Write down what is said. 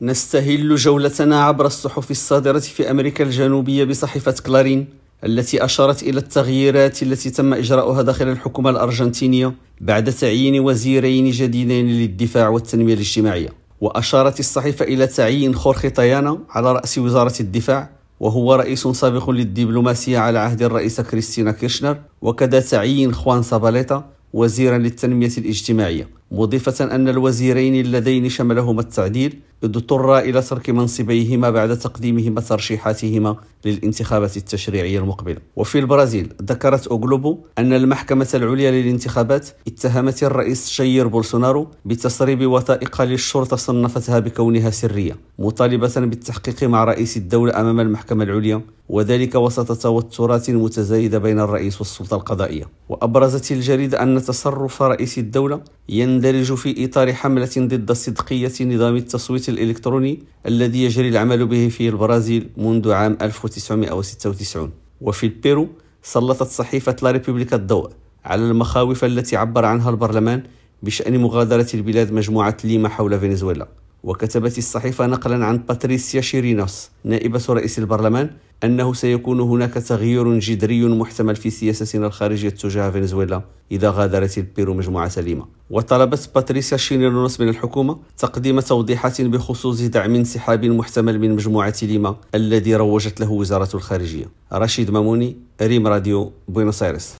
نستهل جولتنا عبر الصحف الصادرة في أمريكا الجنوبية بصحيفة كلارين التي أشارت إلى التغييرات التي تم إجراؤها داخل الحكومة الأرجنتينية بعد تعيين وزيرين جديدين للدفاع والتنمية الاجتماعية. وأشارت الصحيفة إلى تعيين خورخي طيانا على رأس وزارة الدفاع، وهو رئيس سابق للدبلوماسية على عهد الرئيسة كريستينا كيرشنر، وكذا تعيين خوان ساباليتا وزيرا للتنمية الاجتماعية، مضيفة أن الوزيرين اللذين شملهما التعديل اضطرا إلى ترك منصبيهما بعد تقديمهما ترشيحاتهما للانتخابات التشريعية المقبلة. وفي البرازيل ذكرت أوغلوبو أن المحكمة العليا للانتخابات اتهمت الرئيس جاير بولسونارو بتسريب وثائق للشرطة صنفتها بكونها سرية، مطالبة بالتحقيق مع رئيس الدولة أمام المحكمة العليا، وذلك وسط توترات متزايدة بين الرئيس والسلطة القضائية. وأبرزت الجريدة أن تصرف رئيس الدولة يندرج في إطار حملة ضد صدقية نظام التصويت الإلكتروني الذي يجري العمل به في البرازيل منذ عام 1996. وفي البيرو سلطت صحيفة لا ريبوبليكا الضوء على المخاوف التي عبر عنها البرلمان بشأن مغادرة البلاد مجموعة ليما حول فنزويلا. وكتبت الصحيفة نقلا عن باتريسيا شيرينوس نائبة رئيس البرلمان أنه سيكون هناك تغيير جذري محتمل في سياستنا الخارجية تجاه فنزويلا إذا غادرت البيرو مجموعة ليما. وطلبت باتريسيا شيرينوس من الحكومة تقديم توضيحات بخصوص دعم انسحاب محتمل من مجموعة ليما الذي روجت له وزارة الخارجية. رشيد ماموني، ريم راديو، بوينوس آيرس.